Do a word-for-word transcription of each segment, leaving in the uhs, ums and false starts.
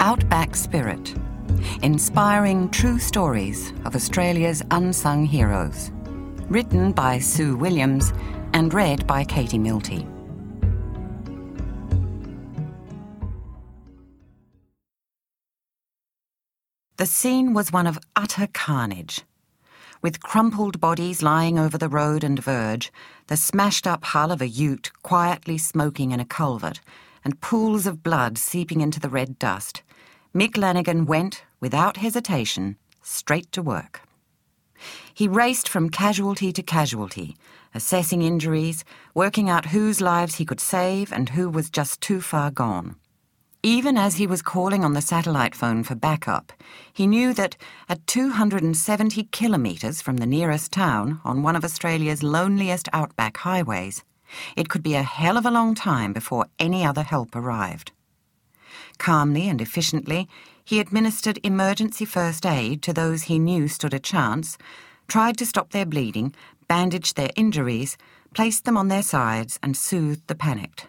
Outback Spirit, inspiring true stories of Australia's unsung heroes. Written by Sue Williams and read by Katie Milty. The scene was one of utter carnage. With crumpled bodies lying over the road and verge, the smashed-up hull of a ute quietly smoking in a culvert, and pools of blood seeping into the red dust, Mick Lanigan went, without hesitation, straight to work. He raced from casualty to casualty, assessing injuries, working out whose lives he could save and who was just too far gone. Even as he was calling on the satellite phone for backup, he knew that at two hundred seventy kilometres from the nearest town on one of Australia's loneliest outback highways, it could be a hell of a long time before any other help arrived. Calmly and efficiently, he administered emergency first aid to those he knew stood a chance, tried to stop their bleeding, bandaged their injuries, placed them on their sides and soothed the panicked.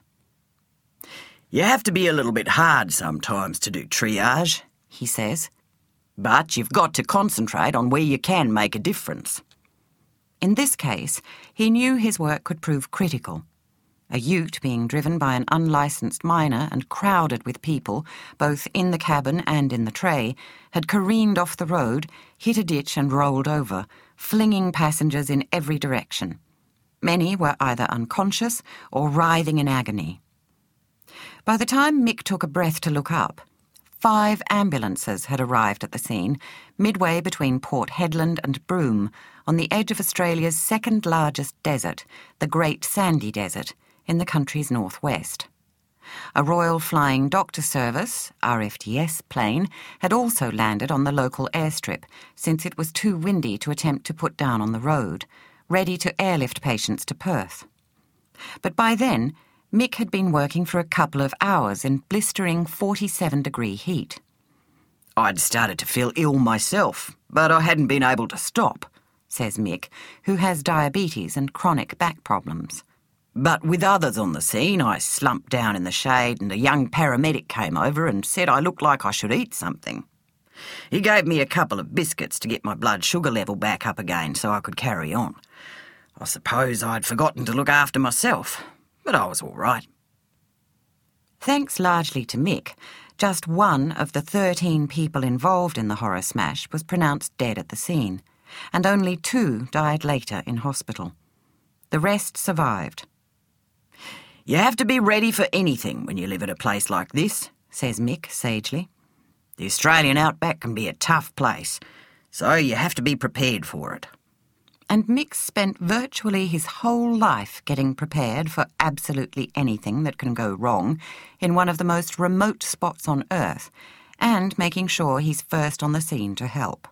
You have to be a little bit hard sometimes to do triage, he says, but you've got to concentrate on where you can make a difference. In this case, he knew his work could prove critical. A ute being driven by an unlicensed miner and crowded with people, both in the cabin and in the tray, had careened off the road, hit a ditch and rolled over, flinging passengers in every direction. Many were either unconscious or writhing in agony. By the time Mick took a breath to look up, five ambulances had arrived at the scene, midway between Port Hedland and Broome, on the edge of Australia's second-largest desert, the Great Sandy Desert, in the country's northwest. A Royal Flying Doctor Service, R F T S, plane had also landed on the local airstrip, since it was too windy to attempt to put down on the road, ready to airlift patients to Perth. But by then, Mick had been working for a couple of hours in blistering forty-seven degree heat. I'd started to feel ill myself, but I hadn't been able to stop, says Mick, who has diabetes and chronic back problems. But with others on the scene, I slumped down in the shade and a young paramedic came over and said I looked like I should eat something. He gave me a couple of biscuits to get my blood sugar level back up again so I could carry on. I suppose I'd forgotten to look after myself, but I was all right. Thanks largely to Mick, just one of the thirteen people involved in the horror smash was pronounced dead at the scene, and only two died later in hospital. The rest survived. You have to be ready for anything when you live at a place like this, says Mick sagely. The Australian outback can be a tough place, so you have to be prepared for it. And Mick spent virtually his whole life getting prepared for absolutely anything that can go wrong in one of the most remote spots on Earth, and making sure he's first on the scene to help.